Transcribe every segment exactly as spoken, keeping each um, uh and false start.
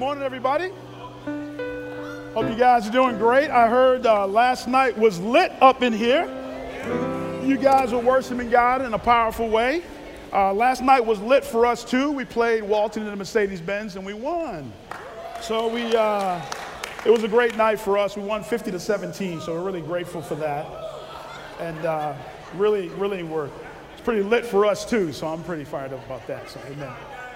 morning, everybody. Hope you guys are doing great. I heard uh, last night was lit up in here. You guys were worshiping God in a powerful way. Uh, last night was lit for us too. We played Walton in the Mercedes-Benz and we won. So we, uh, it was a great night for us. We won fifty to seventeen, so we're really grateful for that. And uh, really, really were, it's pretty lit for us too, so I'm pretty fired up about that, so amen.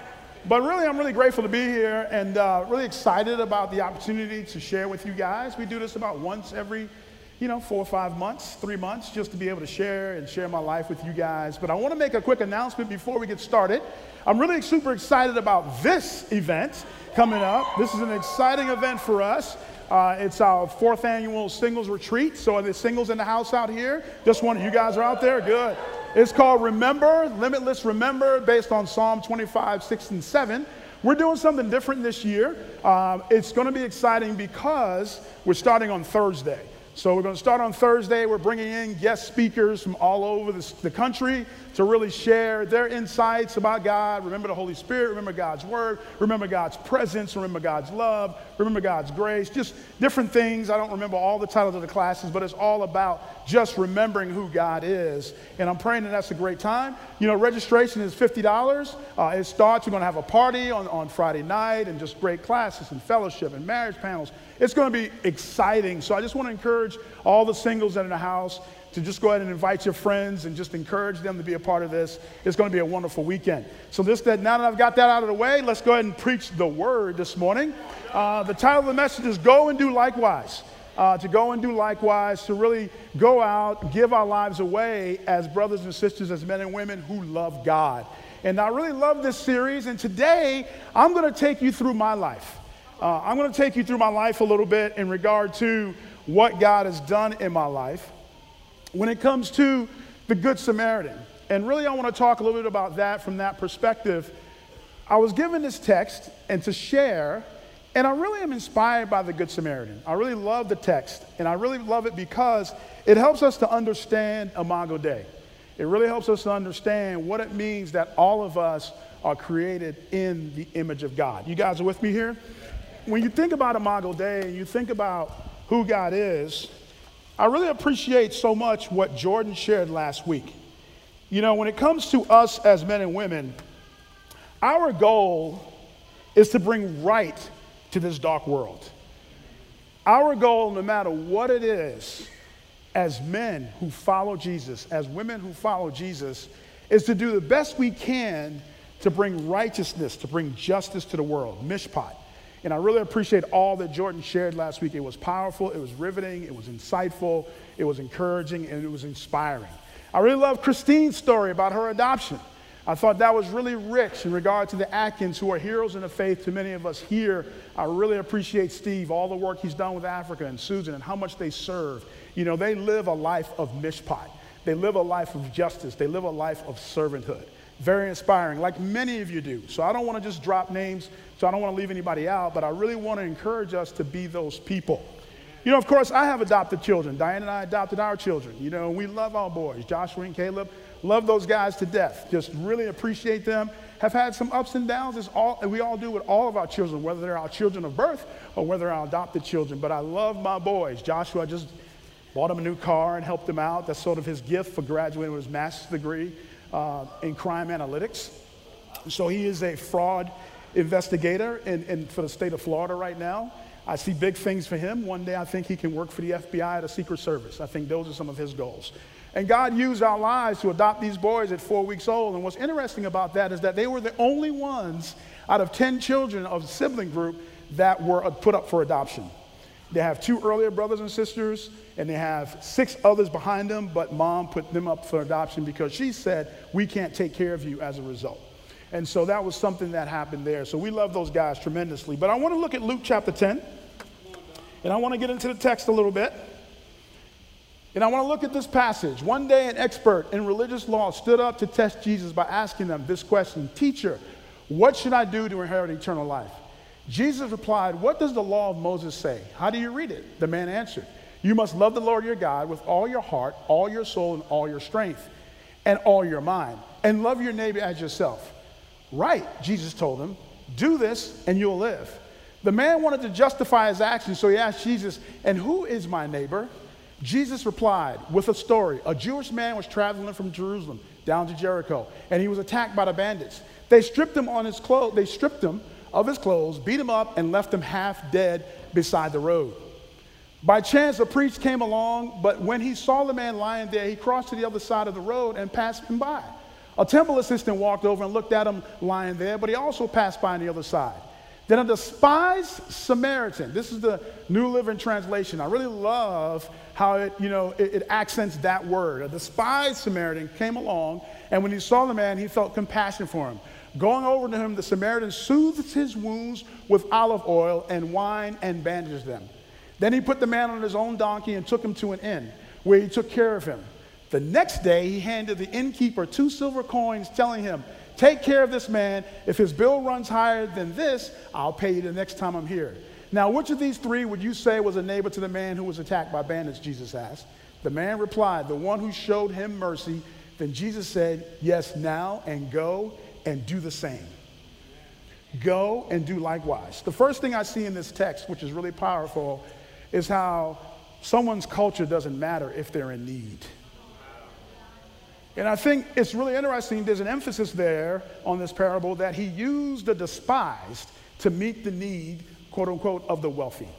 But really, I'm really grateful to be here and uh, really excited about the opportunity to share with you guys. We do this about once every, you know, four or five months, three months, just to be able to share and share my life with you guys. But I want to make a quick announcement before we get started. I'm really super excited about this event coming up. This is an exciting event for us. Uh, it's our fourth annual singles retreat. So are there singles in the house out here? Just one of you guys are out there? Good. It's called Remember, Limitless Remember, based on Psalm twenty-five, six, and seven. We're doing something different this year. Uh, it's going to be exciting because we're starting on Thursday. So we're going to start on Thursday. We're bringing in guest speakers from all over the, the country to really share their insights about God. Remember the Holy Spirit, remember God's word, remember God's presence, remember God's love, remember God's grace, just different things. I don't remember all the titles of the classes, but it's all about just remembering who God is. And I'm praying that that's a great time. You know, registration is fifty dollars. Uh, it starts, we're going to have a party on, on Friday night and just great classes and fellowship and marriage panels. It's going to be exciting. So I just want to encourage all the singles that are in the house to just go ahead and invite your friends and just encourage them to be a part of this. It's going to be a wonderful weekend. So this, that, now that I've got that out of the way, let's go ahead and preach the word this morning. Uh, the title of the message is Go and Do Likewise. Uh, to go and do likewise, to really go out, give our lives away as brothers and sisters, as men and women who love God. And I really love this series. And today, I'm going to take you through my life. Uh, I'm going to take you through my life a little bit in regard to what God has done in my life when it comes to the Good Samaritan. And really, I want to talk a little bit about that from that perspective. I was given this text and to share, and I really am inspired by the Good Samaritan. I really love the text, and I really love it because it helps us to understand Imago Dei. It really helps us to understand what it means that all of us are created in the image of God. You guys are with me here? When you think about Imago Dei and you think about who God is, I really appreciate so much what Jordan shared last week. You know, when it comes to us as men and women, our goal is to bring right to this dark world. Our goal, no matter what it is, as men who follow Jesus, as women who follow Jesus, is to do the best we can to bring righteousness, to bring justice to the world, mishpat. And I really appreciate all that Jordan shared last week. It was powerful, it was riveting, it was insightful, it was encouraging, and it was inspiring. I really love Christine's story about her adoption. I thought that was really rich in regard to the Atkins, who are heroes in the faith to many of us here. I really appreciate Steve, all the work he's done with Africa, and Susan, and how much they serve. You know, they live a life of mishpat. They live a life of justice. They live a life of servanthood. Very inspiring, like many of you do. So I don't want to just drop names, so I don't want to leave anybody out, but I really want to encourage us to be those people. You know, of course, I have adopted children. Diane and I adopted our children. You know, we love our boys, Joshua and Caleb. Love those guys to death. Just really appreciate them. Have had some ups and downs, as all, we all do with all of our children, whether they're our children of birth or whether they're our adopted children. But I love my boys. Joshua, I just bought him a new car and helped him out. That's sort of his gift for graduating with his master's degree uh, in crime analytics. So he is a fraud investigator in, in, for the state of Florida right now. I see big things for him. One day I think he can work for the F B I or the Secret Service. I think those are some of his goals. And God used our lives to adopt these boys at four weeks old. And what's interesting about that is that they were the only ones out of ten children of the sibling group that were put up for adoption. They have two earlier brothers and sisters, and they have six others behind them, but mom put them up for adoption because she said, we can't take care of you as a result. And so that was something that happened there. So we love those guys tremendously. But I want to look at Luke chapter ten, and I want to get into the text a little bit. And I want to look at this passage. One day an expert in religious law stood up to test Jesus by asking them this question, Teacher, what should I do to inherit eternal life? Jesus replied, what does the law of Moses say? How do you read it? The man answered, you must love the Lord your God with all your heart, all your soul, and all your strength, and all your mind, and love your neighbor as yourself. Right, Jesus told him, do this and you'll live. The man wanted to justify his actions, so he asked Jesus, "And who is my neighbor?" Jesus replied with a story. A Jewish man was traveling from Jerusalem down to Jericho, and he was attacked by the bandits. They stripped him on his clothes. They stripped him of his clothes, beat him up, and left him half dead beside the road. By chance, a priest came along, but when he saw the man lying there, he crossed to the other side of the road and passed him by. A temple assistant walked over and looked at him lying there, but he also passed by on the other side. Then a despised Samaritan, this is the New Living Translation. I really love how it, you know, it, it accents that word. A despised Samaritan came along, and when he saw the man, he felt compassion for him. Going over to him, the Samaritan soothed his wounds with olive oil and wine and bandaged them. Then he put the man on his own donkey and took him to an inn, where he took care of him. The next day, he handed the innkeeper two silver coins, telling him, "Take care of this man. If his bill runs higher than this, I'll pay you the next time I'm here." Now, which of these three would you say was a neighbor to the man who was attacked by bandits, Jesus asked. The man replied, "The one who showed him mercy." Then Jesus said, "Yes, now, and go and do the same." Go and do likewise. The first thing I see in this text, which is really powerful, is how someone's culture doesn't matter if they're in need. And I think it's really interesting, there's an emphasis there on this parable that he used the despised to meet the need, quote unquote, of the wealthy.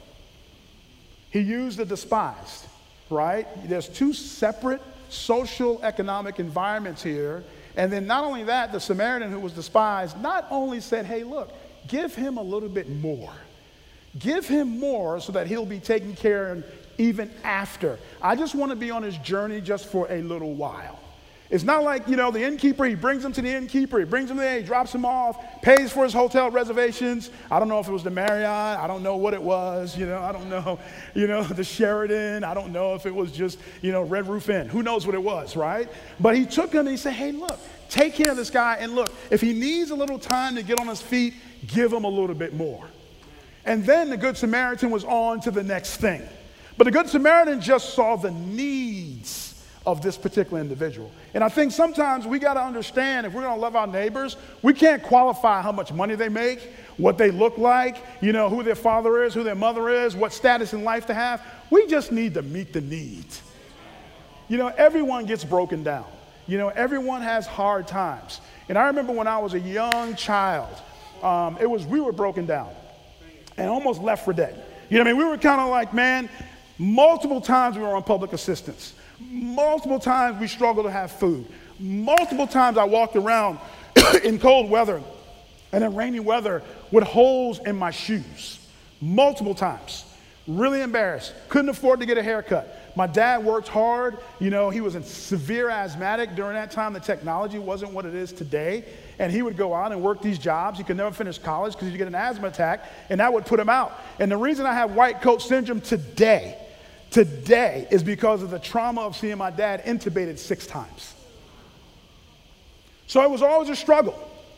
He used the despised, right? There's two separate social economic environments here. And then not only that, the Samaritan who was despised not only said, "Hey, look, give him a little bit more. Give him more so that he'll be taken care of even after. I just want to be on his journey just for a little while." It's not like, you know, the innkeeper, he brings him to the innkeeper, he brings him there, he drops him off, pays for his hotel reservations. I don't know if it was the Marriott, I don't know what it was, you know, I don't know, you know, the Sheraton, I don't know if it was just, you know, Red Roof Inn, who knows what it was, right? But he took him and he said, "Hey, look, take care of this guy, and look, if he needs a little time to get on his feet, give him a little bit more." And then the Good Samaritan was on to the next thing. But the Good Samaritan just saw the needs of this particular individual. And I think sometimes we got to understand, if we're going to love our neighbors, we can't qualify how much money they make, what they look like, you know, who their father is, who their mother is, what status in life they have. We just need to meet the needs. You know, everyone gets broken down. You know, everyone has hard times. And I remember when I was a young child, um, it was, we were broken down and almost left for dead. You know what I mean? We were kind of like, man, multiple times we were on public assistance. Multiple times we struggled to have food. Multiple times I walked around in cold weather and in rainy weather with holes in my shoes. Multiple times. Really embarrassed. Couldn't afford to get a haircut. My dad worked hard. You know, he was a severe asthmatic. During that time, the technology wasn't what it is today. And he would go out and work these jobs. He could never finish college because he'd get an asthma attack, and that would put him out. And the reason I have white coat syndrome today Today is because of the trauma of seeing my dad intubated six times. So it was always a struggle.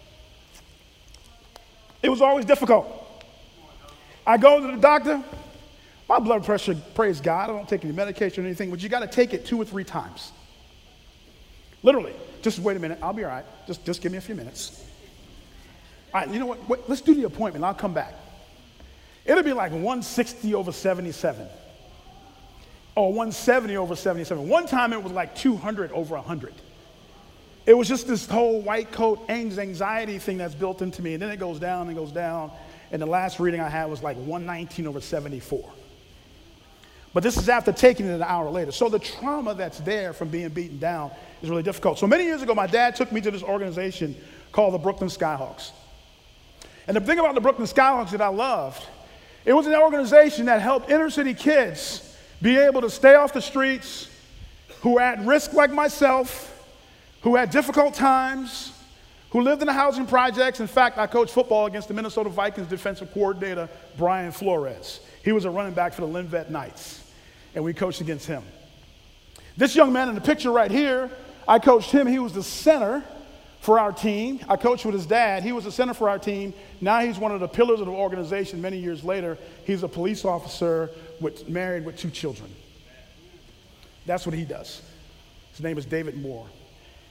It was always difficult. I go to the doctor, my blood pressure, praise God, I don't take any medication or anything, but you got to take it two or three times. Literally, just wait a minute, I'll be all right. Just, just give me a few minutes. All right, you know what, wait, let's do the appointment, I'll come back. It'll be like one sixty over seventy-seven. Or one seventy over seventy-seven. One time it was like two hundred over one hundred. It was just this whole white coat anxiety thing that's built into me. And then it goes down and goes down. And the last reading I had was like one nineteen over seventy-four. But this is after taking it an hour later. So the trauma that's there from being beaten down is really difficult. So many years ago, my dad took me to this organization called the Brooklyn Skyhawks. And the thing about the Brooklyn Skyhawks that I loved, it was an organization that helped inner city kids be able to stay off the streets, who were at risk like myself, who had difficult times, who lived in the housing projects. In fact, I coached football against the Minnesota Vikings defensive coordinator, Brian Flores. He was a running back for the Linvet Knights, and we coached against him. This young man in the picture right here, I coached him. He was the center for our team. I coached with his dad. He was the center for our team. Now he's one of the pillars of the organization. Many years later, he's a police officer with, married with two children. That's what he does. His name is David Moore.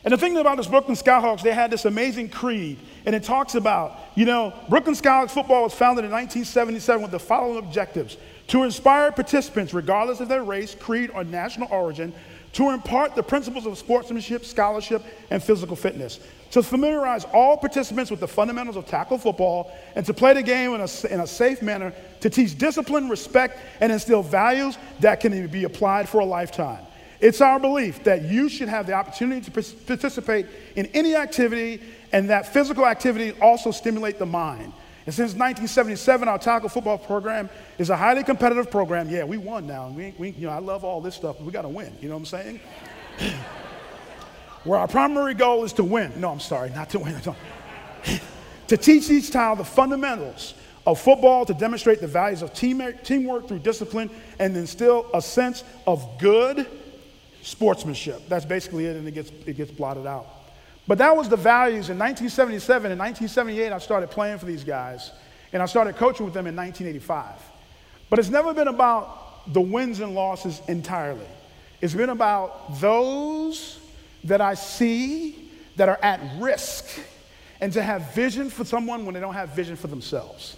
And the thing about this Brooklyn Skyhawks, they had this amazing creed, and it talks about, you know, Brooklyn Skyhawks football was founded in nineteen seventy-seven with the following objectives: to inspire participants, regardless of their race, creed, or national origin, to impart the principles of sportsmanship, scholarship, and physical fitness, to familiarize all participants with the fundamentals of tackle football, and to play the game in a, in a safe manner, to teach discipline, respect, and instill values that can be applied for a lifetime. It's our belief that you should have the opportunity to participate in any activity, and that physical activity also stimulate the mind. And since nineteen seventy-seven, our tackle football program is a highly competitive program. Yeah, we won now. We, we, you know, I love all this stuff, but we got to win. You know what I'm saying? Where our primary goal is to win. No, I'm sorry, not to win. To teach each child the fundamentals of football, to demonstrate the values of team, teamwork through discipline, and instill a sense of good sportsmanship. That's basically it, and it gets, it gets blotted out. But that was the values in nineteen seventy-seven. In nineteen seventy-eight, I started playing for these guys, and I started coaching with them in nineteen eighty-five. But it's never been about the wins and losses entirely. It's been about those that I see that are at risk, and to have vision for someone when they don't have vision for themselves.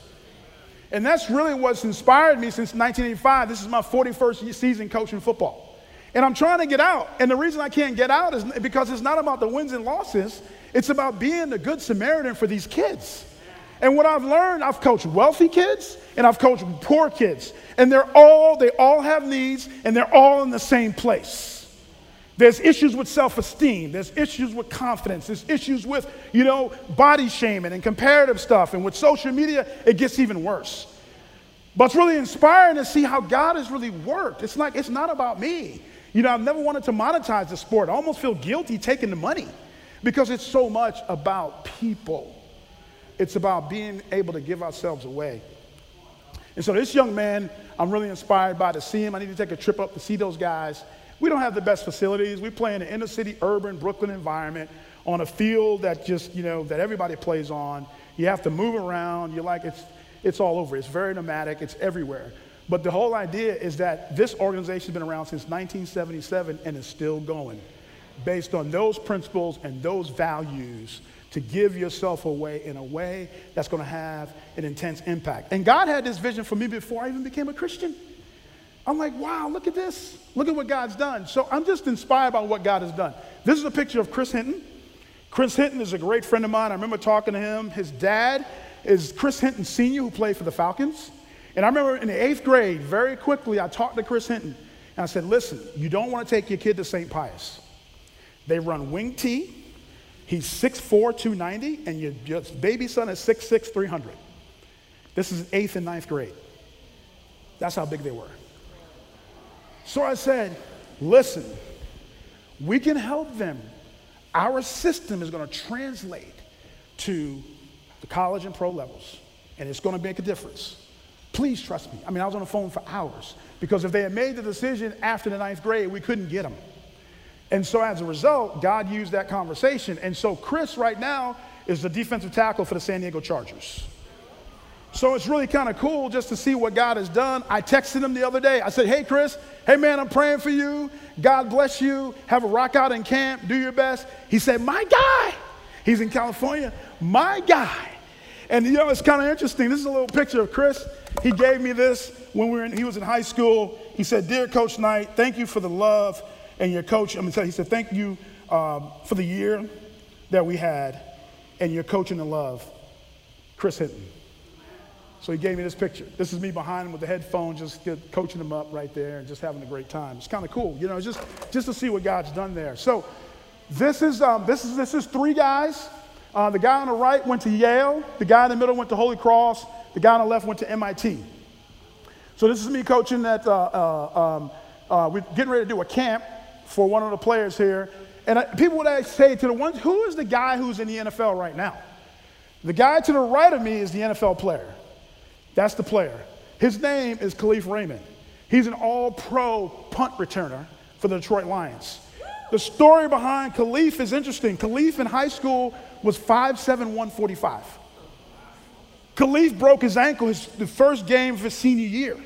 And that's really what's inspired me since nineteen eighty-five. This is my forty-first season coaching football. And I'm trying to get out. And the reason I can't get out is because it's not about the wins and losses. It's about being the good Samaritan for these kids. And what I've learned, I've coached wealthy kids and I've coached poor kids. And they're all, they all have needs, and they're all in the same place. There's issues with self-esteem. There's issues with confidence. There's issues with, you know, body shaming and comparative stuff. And with social media, it gets even worse. But it's really inspiring to see how God has really worked. It's like, it's not about me. You know, I've never wanted to monetize the sport. I almost feel guilty taking the money because it's so much about people. It's about being able to give ourselves away. And so this young man, I'm really inspired by to see him. I need to take a trip up to see those guys. We don't have the best facilities. We play in an inner city, urban, Brooklyn environment on a field that just, you know, that everybody plays on. You have to move around. You're like, it's, it's all over. It's very nomadic. It's everywhere. But the whole idea is that this organization has been around since nineteen seventy-seven and is still going, based on those principles and those values, to give yourself away in a way that's going to have an intense impact. And God had this vision for me before I even became a Christian. I'm like, wow, look at this. Look at what God's done. So I'm just inspired by what God has done. This is a picture of Chris Hinton. Chris Hinton is a great friend of mine. I remember talking to him. His dad is Chris Hinton Senior, who played for the Falcons. And I remember in the eighth grade, very quickly, I talked to Chris Hinton, and I said, listen, you don't want to take your kid to Saint Pius. They run wing T. He's six foot four, two ninety, and your, your baby son is six foot six, three hundred. This is eighth and ninth grade. That's how big they were. So I said, listen, we can help them. Our system is going to translate to the college and pro levels, and it's going to make a difference. Please trust me. I mean, I was on the phone for hours because if they had made the decision after the ninth grade, we couldn't get them. And so as a result, God used that conversation. And so Chris right now is the defensive tackle for the San Diego Chargers. So it's really kind of cool just to see what God has done. I texted him the other day. I said, hey, Chris, hey, man, I'm praying for you. God bless you. Have a rock out in camp. Do your best. He said, my guy. He's in California. My guy. And, you know, it's kind of interesting. This is a little picture of Chris. He gave me this when we were in, he was in high school. He said, dear Coach Knight, thank you for the love and your coach. I'm going to tell you, he said, thank you um, for the year that we had and your coaching and love, Chris Hinton. So he gave me this picture. This is me behind him with the headphones, just get, coaching him up right there and just having a great time. It's kind of cool, you know, just, just to see what God's done there. So this is, um, this is, this is three guys. Uh, the guy on the right went to Yale. The guy in the middle went to Holy Cross. The guy on the left went to M I T. So this is me coaching at, uh, uh, um, uh, we're getting ready to do a camp for one of the players here. And I, people would say to the ones, who is the guy who's in the N F L right now? The guy to the right of me is the N F L player. That's the player. His name is Kalif Raymond. He's an all-pro punt returner for the Detroit Lions. The story behind Kalif is interesting. Kalif in high school was five seven, one forty-five. Kalif broke his ankle his, the first game of his senior year.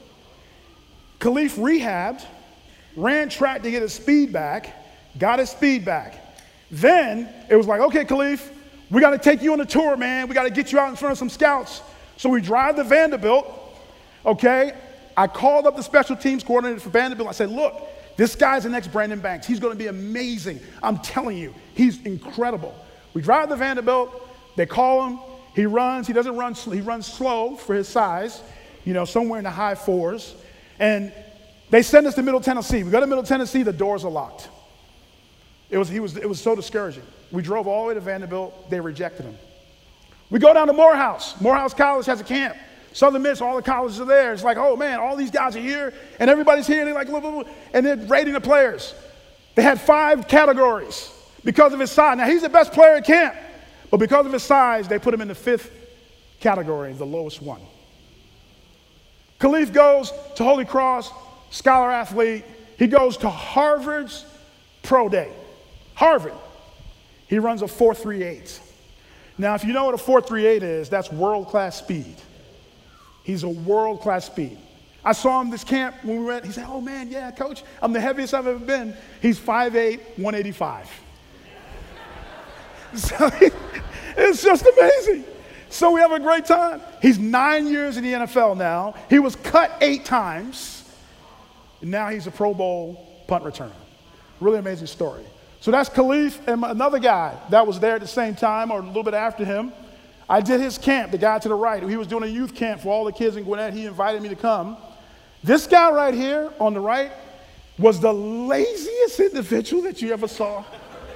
Kalif rehabbed, ran track to get his speed back, got his speed back. Then it was like, okay, Khalif, we got to take you on a tour, man. We got to get you out in front of some scouts. So we drive to Vanderbilt, okay? I called up the special teams coordinator for Vanderbilt. I said, look, this guy's the next Brandon Banks. He's going to be amazing. I'm telling you, he's incredible. We drive to Vanderbilt. They call him. He runs. He doesn't run. He runs slow for his size, you know, somewhere in the high fours. And they send us to Middle Tennessee. We go to Middle Tennessee. The doors are locked. It was, he was, it was so discouraging. We drove all the way to Vanderbilt. They rejected him. We go down to Morehouse. Morehouse College has a camp. Southern Miss, all the colleges are there. It's like, oh, man, all these guys are here, and everybody's here. And they're like, blah, blah, blah, and they're rating the players. They had five categories because of his size. Now, he's the best player at camp, but because of his size, they put him in the fifth category, the lowest one. Khalif goes to Holy Cross, scholar athlete. He goes to Harvard's pro day. Harvard. He runs a four three eight. Now, if you know what a four three eight is, that's world-class speed. He's a world-class speed. I saw him this camp when we went. He said, oh, man, yeah, coach, I'm the heaviest I've ever been. He's five eight, one eighty-five. So it's just amazing. So we have a great time. He's nine years in the N F L now. He was cut eight times. And now he's a Pro Bowl punt returner. Really amazing story. So that's Khalif and another guy that was there at the same time or a little bit after him. I did his camp, the guy to the right. He was doing a youth camp for all the kids in Gwinnett. He invited me to come. This guy right here on the right was the laziest individual that you ever saw.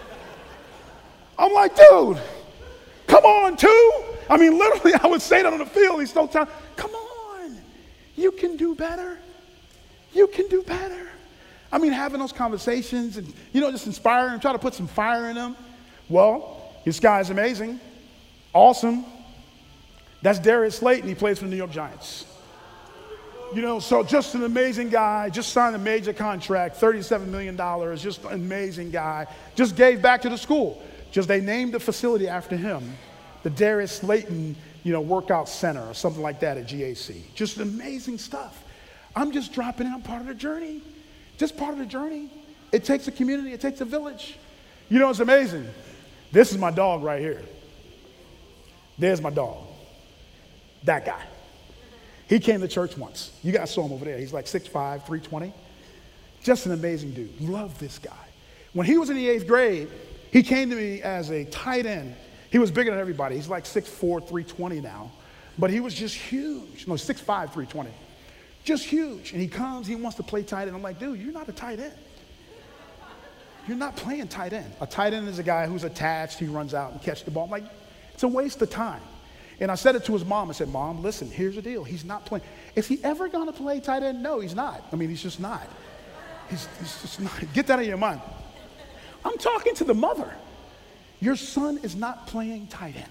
I'm like, dude, come on, two. I mean, literally, I would say that on the field. He's so tired. Come on. You can do better. You can do better. I mean, having those conversations and, you know, just inspiring him, try to put some fire in him. Well, this guy's amazing. Awesome. That's Darius Slayton. He plays for the New York Giants. You know, so just an amazing guy. Just signed a major contract, thirty-seven million dollars. Just an amazing guy. Just gave back to the school. Just they named the facility after him, the Darius Slayton, you know, Workout Center or something like that at G A C. Just amazing stuff. I'm just dropping in. I'm part of the journey. Just part of the journey. It takes a community. It takes a village. You know, it's amazing. This is my dog right here. There's my dog. That guy. He came to church once. You guys saw him over there. He's like six five, three twenty. Just an amazing dude. Love this guy. When he was in the eighth grade, he came to me as a tight end. He was bigger than everybody. He's like six four, three twenty now. But he was just huge. No, six five, three twenty. Just huge. And he comes, he wants to play tight end. I'm like, dude, you're not a tight end. You're not playing tight end. A tight end is a guy who's attached. He runs out and catches the ball. I'm like, it's a waste of time. And I said it to his mom. I said, Mom, listen, here's the deal. He's not playing. Is he ever going to play tight end? No, he's not. I mean, he's just not. He's, he's just not. Get that out of your mind. I'm talking to the mother. Your son is not playing tight end.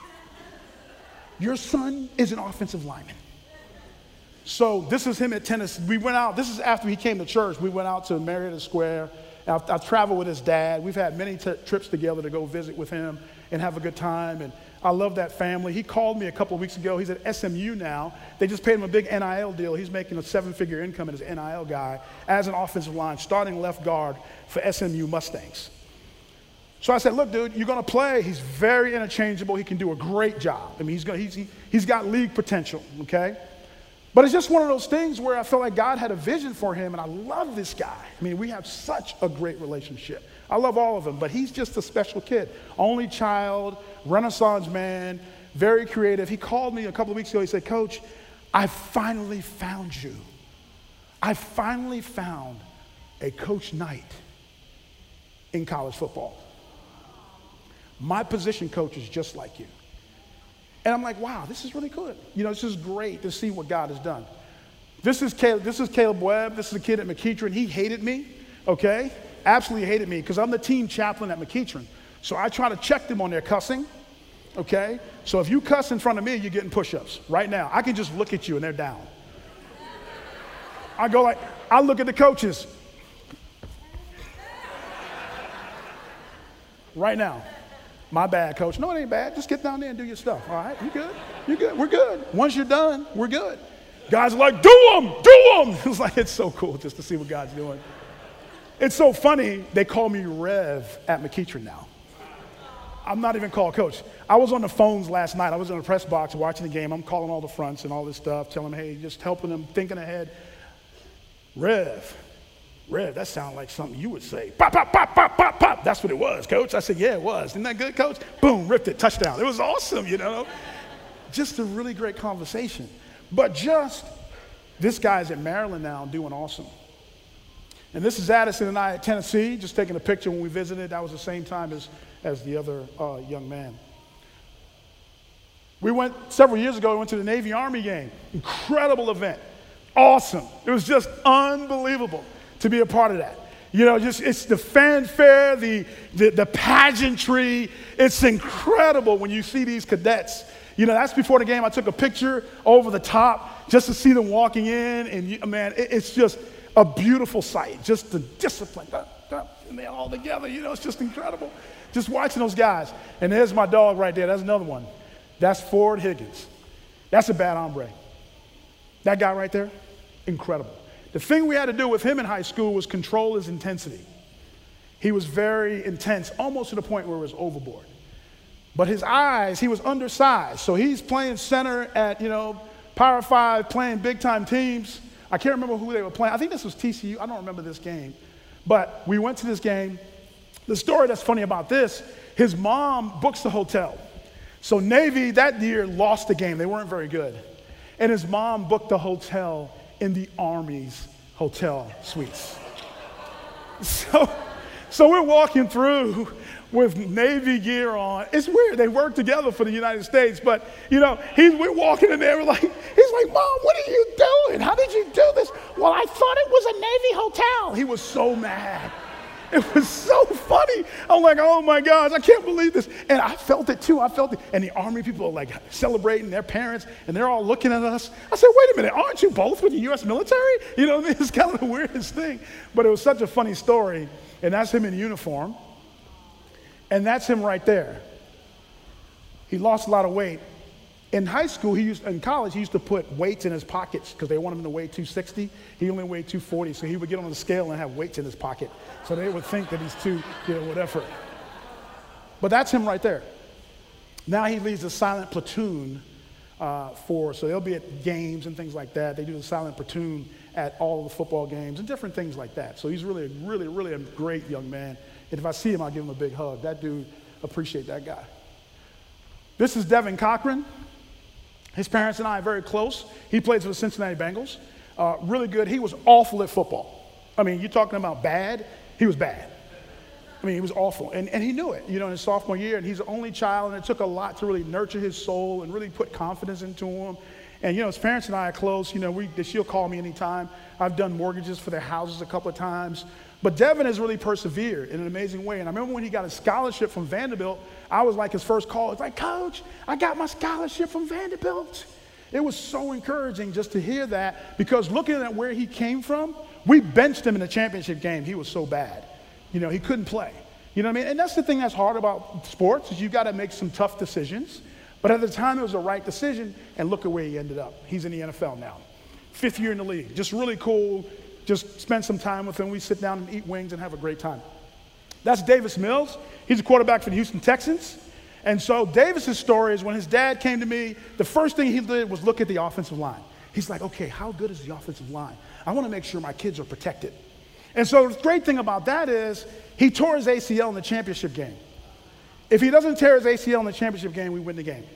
Your son is an offensive lineman. So this is him at tennis. We went out. This is after he came to church. We went out to Marietta Square. I've, I've traveled with his dad. We've had many t- trips together to go visit with him and have a good time. And I love that family. He called me a couple of weeks ago. He's at S M U now. They just paid him a big N I L deal. He's making a seven-figure income as an N I L guy as an offensive line, starting left guard for S M U Mustangs. So I said, look, dude, you're going to play. He's very interchangeable. He can do a great job. I mean, he's, gonna, he's, he, he's got league potential, okay? But it's just one of those things where I felt like God had a vision for him, and I love this guy. I mean, we have such a great relationship. I love all of them, but he's just a special kid. Only child, Renaissance man, very creative. He called me a couple of weeks ago. He said, Coach, I finally found you. I finally found a Coach Knight in college football. My position coach is just like you. And I'm like, wow, this is really good. You know, this is great to see what God has done. This is Caleb, this is Caleb Webb. This is a kid at McEachern. He hated me, okay? Absolutely hated me because I'm the team chaplain at McEachern. So I try to check them on their cussing, okay? So if you cuss in front of me, you're getting push-ups right now. I can just look at you and they're down. I go like, I look at the coaches. Right now. My bad, coach. No, it ain't bad. Just get down there and do your stuff, all right? You good? You good? We're good. Once you're done, we're good. Guys are like, do them, do them. It's like, it's so cool just to see what God's doing. It's so funny, they call me Rev at McEachern now. I'm not even called coach. I was on the phones last night. I was in the press box watching the game. I'm calling all the fronts and all this stuff, telling them, hey, just helping them, thinking ahead. Rev, Rev, that sounds like something you would say. Pop, pop, pop, pop, pop, pop. That's what it was, coach. I said, yeah, it was. Isn't that good, coach? Boom, ripped it, touchdown. It was awesome, you know. Just a really great conversation. But just, this guy's at Maryland now doing awesome. And this is Addison and I at Tennessee, just taking a picture when we visited. That was the same time as, as the other uh, young man. We went, several years ago, we went to the Navy-Army game. Incredible event. Awesome. It was just unbelievable to be a part of that. You know, just it's the fanfare, the, the, the pageantry. It's incredible when you see these cadets. You know, that's before the game. I took a picture over the top just to see them walking in. And, you, man, it, it's just a beautiful sight. Just the discipline. And they're all together. You know, it's just incredible. Just watching those guys. And there's my dog right there. That's another one. That's Ford Higgins. That's a bad hombre. That guy right there, incredible. The thing we had to do with him in high school was control his intensity. He was very intense, almost to the point where it was overboard. But his eyes, he was undersized. So he's playing center at, you know, Power Five, playing big-time teams. I can't remember who they were playing. I think this was T C U. I don't remember this game. But we went to this game. The story that's funny about this, his mom books the hotel. So Navy that year lost the game. They weren't very good. And his mom booked the hotel in the Army's hotel suites. So, so we're walking through with Navy gear on. It's weird. They work together for the United States, but you know, he's, we're walking in there. We're like, he's like, Mom, what are you doing? How did you do this? Well, I thought it was a Navy hotel. He was so mad. It was so funny. I'm like, oh my gosh, I can't believe this. And I felt it too. I felt it. And the Army people are like celebrating their parents, and they're all looking at us. I said, wait a minute, aren't you both with the U S military? You know, it's kind of the weirdest thing. But it was such a funny story. And that's him in uniform. And that's him right there. He lost a lot of weight. In high school, he used, in college, he used to put weights in his pockets because they wanted him to weigh two sixty. He only weighed two forty, so he would get on the scale and have weights in his pocket. So they would think that he's two, you know, whatever. But that's him right there. Now he leads a silent platoon uh, for, so they'll be at games and things like that. They do the silent platoon at all of the football games and different things like that. So he's really, really, really a great young man. And if I see him, I'll give him a big hug. That dude, appreciate that guy. This is Devin Cochran. His parents and I are very close. He plays for the Cincinnati Bengals. Uh, really good. He was awful at football. I mean, you're talking about bad. He was bad. I mean, he was awful. And, and he knew it, you know, in his sophomore year. And he's the only child, and it took a lot to really nurture his soul and really put confidence into him. And, you know, his parents and I are close. You know, we, she'll call me anytime. I've done mortgages for their houses a couple of times. But Devin has really persevered in an amazing way. And I remember when he got a scholarship from Vanderbilt, I was like his first call. It's like, Coach, I got my scholarship from Vanderbilt. It was so encouraging just to hear that, because looking at where he came from, we benched him in the championship game. He was so bad. You know, he couldn't play. You know what I mean? And that's the thing that's hard about sports, is you got to make some tough decisions. But at the time, it was the right decision, and look at where he ended up. He's in the N F L now. Fifth year in the league. Just really cool. Just spend some time with him. We sit down and eat wings and have a great time. That's Davis Mills. He's a quarterback for the Houston Texans. And so Davis's story is when his dad came to me, the first thing he did was look at the offensive line. He's like, okay, how good is the offensive line? I want to make sure my kids are protected. And so the great thing about that is he tore his A C L in the championship game. If he doesn't tear his A C L in the championship game, we win the game.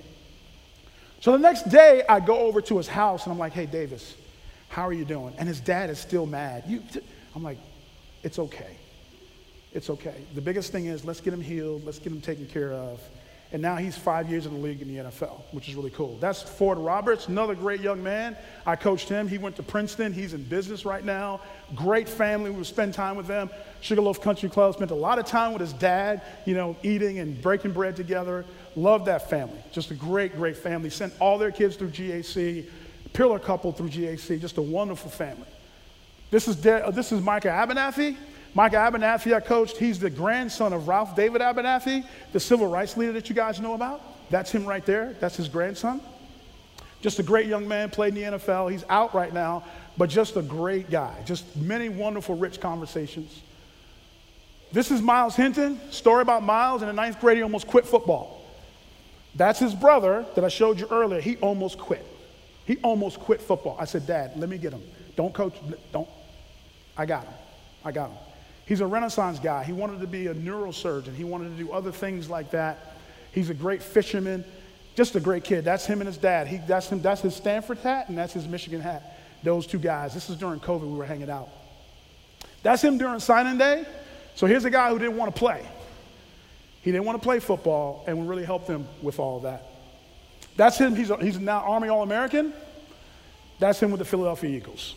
So the next day, I go over to his house, and I'm like, hey, Davis, how are you doing? And his dad is still mad. You, I'm like, it's okay. It's okay. The biggest thing is let's get him healed. Let's get him taken care of. And now he's five years in the league in the N F L, which is really cool. That's Ford Roberts, another great young man. I coached him. He went to Princeton. He's in business right now. Great family. We would spend time with them. Sugarloaf Country Club. Spent a lot of time with his dad, you know, eating and breaking bread together. Loved that family. Just a great, great family. Sent all their kids through G A C. Pillar couple through G A C. Just a wonderful family. This is, De- uh, this is Micah Abernathy. Micah Abernathy, I coached. He's the grandson of Ralph David Abernathy, the civil rights leader that you guys know about. That's him right there. That's his grandson. Just a great young man, played in the N F L. He's out right now, but just a great guy. Just many wonderful, rich conversations. This is Miles Hinton. Story about Miles. In the ninth grade, he almost quit football. That's his brother that I showed you earlier. He almost quit. He almost quit football. I said, Dad, let me get him. Don't coach. Don't. I got him. I got him. He's a Renaissance guy. He wanted to be a neurosurgeon. He wanted to do other things like that. He's a great fisherman. Just a great kid. That's him and his dad. He, that's him. That's his Stanford hat, and that's his Michigan hat. Those two guys. This is during COVID. We were hanging out. That's him during signing day. So here's a guy who didn't want to play. He didn't want to play football, and we really helped him with all of that. That's him. He's, a, he's now Army All-American. That's him with the Philadelphia Eagles.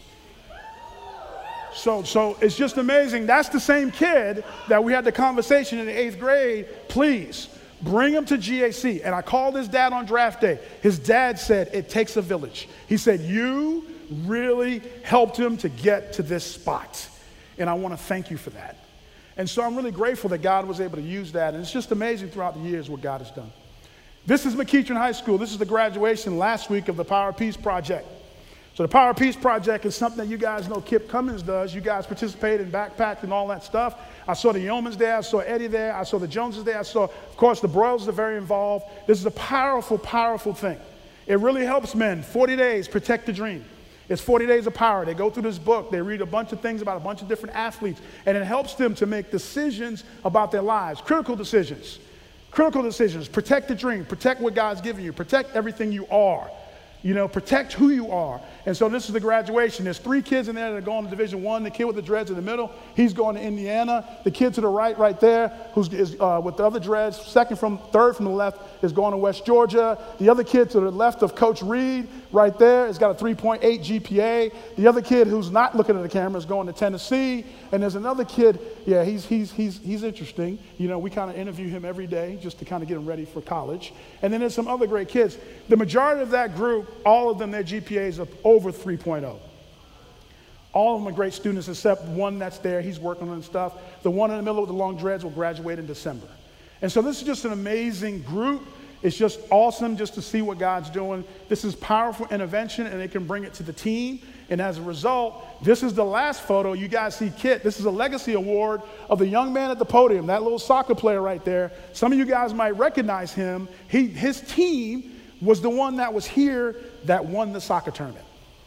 So, so it's just amazing. That's the same kid that we had the conversation in the eighth grade. Please bring him to G A C. And I called his dad on draft day. His dad said, it takes a village. He said, you really helped him to get to this spot. And I want to thank you for that. And so I'm really grateful that God was able to use that. And it's just amazing throughout the years what God has done. This is McEachern High School. This is the graduation last week of the Power of Peace Project. So the Power of Peace Project is something that you guys know Kip Cummins does. You guys participate in backpacked and all that stuff. I saw the Yeomans there. I saw Eddie there. I saw the Joneses there. I saw, of course, the Broyles are very involved. This is a powerful, powerful thing. It really helps men. forty days, protect the dream. It's forty days of power. They go through this book. They read a bunch of things about a bunch of different athletes, and it helps them to make decisions about their lives, critical decisions. Critical decisions. Protect the dream. Protect what God's given you. Protect everything you are. You know, protect who you are. And so this is the graduation. There's three kids in there that are going to Division One. The kid with the dreads in the middle, he's going to Indiana. The kid to the right, right there, who's is, uh, with the other dreads, second from, third from the left, is going to West Georgia. The other kid to the left of Coach Reed, right there, has got a three point eight G P A. The other kid who's not looking at the camera is going to Tennessee. And there's another kid, yeah, he's he's he's he's interesting. You know, we kind of interview him every day just to kind of get him ready for college. And then there's some other great kids. The majority of that group, all of them, their G P As are over three point oh. All of them are great students except one that's there. He's working on stuff. The one in the middle with the long dreads will graduate in December. And so this is just an amazing group. It's just awesome just to see what God's doing. This is powerful intervention, and they can bring it to the team. And as a result, this is the last photo. You guys see Kit. This is a legacy award of the young man at the podium, that little soccer player right there. Some of you guys might recognize him. He, his team was the one that was here that won the soccer tournament.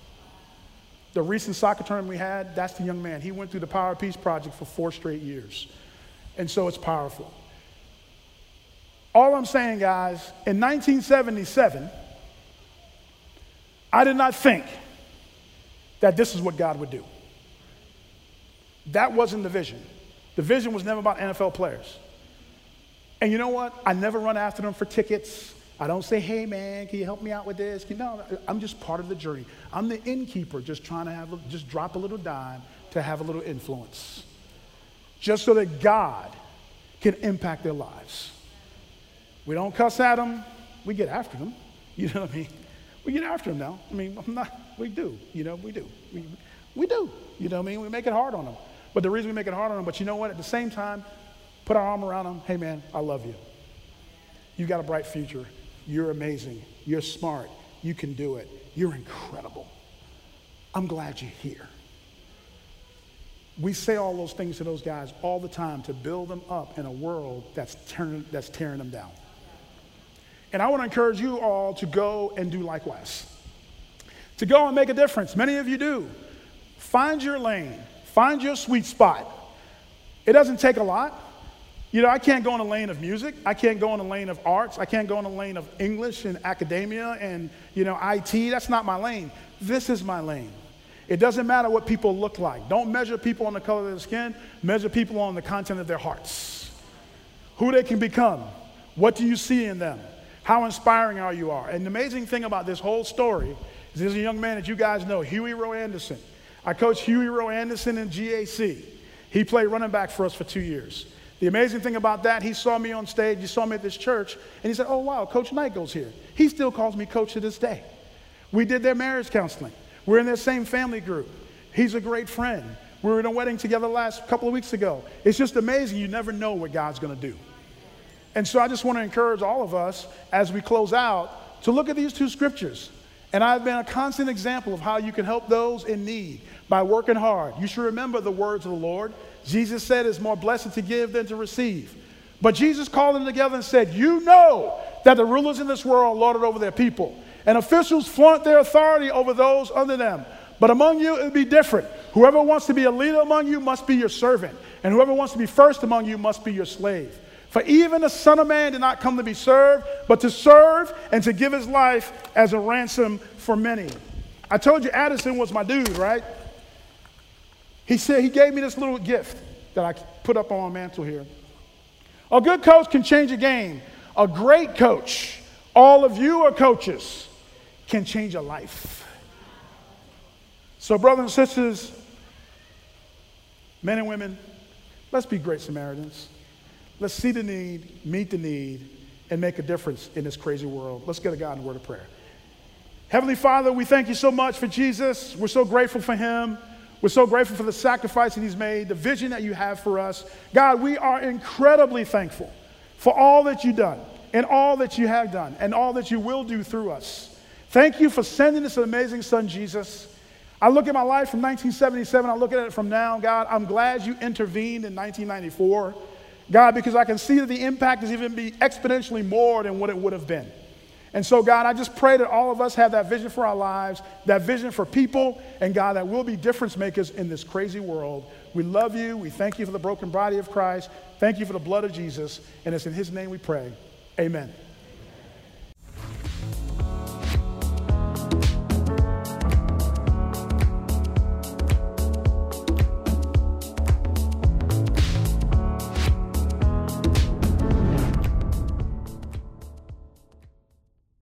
The recent soccer tournament we had, that's the young man. He went through the Power of Peace Project for four straight years. And so it's powerful. All I'm saying, guys, in nineteen seventy-seven, I did not think that this is what God would do. That wasn't the vision. The vision was never about N F L players. And you know what? I never run after them for tickets. I don't say, hey, man, can you help me out with this? No, I'm just part of the journey. I'm the innkeeper just trying to have, a, just drop a little dime to have a little influence. Just so that God can impact their lives. We don't cuss at them. We get after them. You know what I mean? We get after them now. I mean, I'm not, we do. You know, we do. We, we do. You know what I mean? We make it hard on them. But the reason we make it hard on them, but you know what? At the same time, put our arm around them. Hey, man, I love you. You got a bright future. You're amazing. You're smart. You can do it. You're incredible. I'm glad you're here. We say all those things to those guys all the time to build them up in a world that's tearing, that's tearing them down. And I want to encourage you all to go and do likewise. To go and make a difference. Many of you do. Find your lane. Find your sweet spot. It doesn't take a lot. You know, I can't go in a lane of music. I can't go in a lane of arts. I can't go in a lane of English and academia and, you know, I T. That's not my lane. This is my lane. It doesn't matter what people look like. Don't measure people on the color of their skin. Measure people on the content of their hearts. Who they can become. What do you see in them? How inspiring are you are? And the amazing thing about this whole story is there's a young man that you guys know, Huey Rowe Anderson. I coached Huey Rowe Anderson in G A C. He played running back for us for two years. The amazing thing about that, he saw me on stage, he saw me at this church, and he said, oh, wow, Coach Knight goes here. He still calls me coach to this day. We did their marriage counseling. We're in their same family group. He's a great friend. We were in a wedding together last couple of weeks ago. It's just amazing. You never know what God's going to do. And so I just want to encourage all of us as we close out to look at these two scriptures. And I've been a constant example of how you can help those in need by working hard. You should remember the words of the Lord. Jesus said it's more blessed to give than to receive. But Jesus called them together and said, you know that the rulers in this world lord it over their people, and officials flaunt their authority over those under them. But among you, it will be different. Whoever wants to be a leader among you must be your servant, and whoever wants to be first among you must be your slave. For even the Son of Man did not come to be served, but to serve and to give his life as a ransom for many. I told you Addison was my dude, right? He said he gave me this little gift that I put up on my mantle here. A good coach can change a game. A great coach, all of you are coaches, can change a life. So brothers and sisters, men and women, let's be great Samaritans. Let's see the need, meet the need, and make a difference in this crazy world. Let's get a God in a word of prayer. Heavenly Father, we thank you so much for Jesus. We're so grateful for him. We're so grateful for the sacrifice that he's made, the vision that you have for us. God, we are incredibly thankful for all that you've done and all that you have done and all that you will do through us. Thank you for sending this amazing son, Jesus. I look at my life from nineteen seventy-seven. I look at it from now. God, I'm glad you intervened in nineteen ninety-four. God, because I can see that the impact is even be exponentially more than what it would have been. And so, God, I just pray that all of us have that vision for our lives, that vision for people, and God, that we'll be difference makers in this crazy world. We love you. We thank you for the broken body of Christ. Thank you for the blood of Jesus. And it's in his name we pray. Amen.